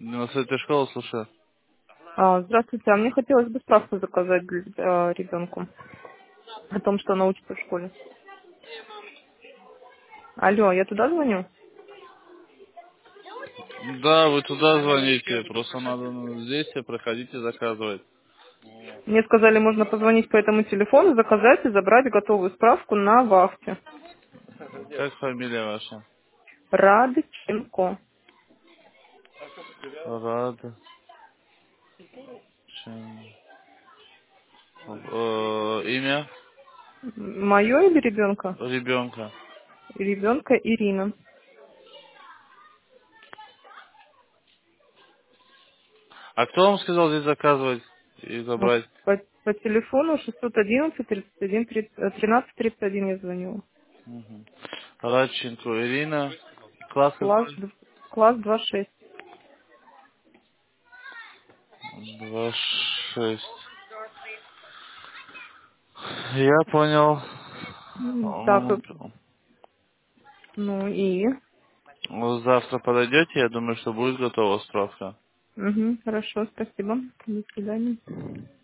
На сайте школы, слушай. Здравствуйте, а мне хотелось бы справку заказать для ребенку о том, что она учится в школе. Алло, я туда звоню? Да, вы туда звоните, просто надо здесь проходите заказывать. Мне сказали, можно позвонить по этому телефону, заказать и забрать готовую справку на вахте. Как фамилия ваша? Радченко. Рада. Имя Мое или ребенка? ребенка. Ребенка Ирина. А кто вам сказал здесь заказывать и Ну, забрать? по телефону 611 31 1331 я звонила. Угу. Радченко Ирина. Класс Класс, какой? класс 2-6. 26. Я понял. Так, М, ну и... вы завтра подойдете, я думаю, что будет готова справка. Хорошо, спасибо. До свидания.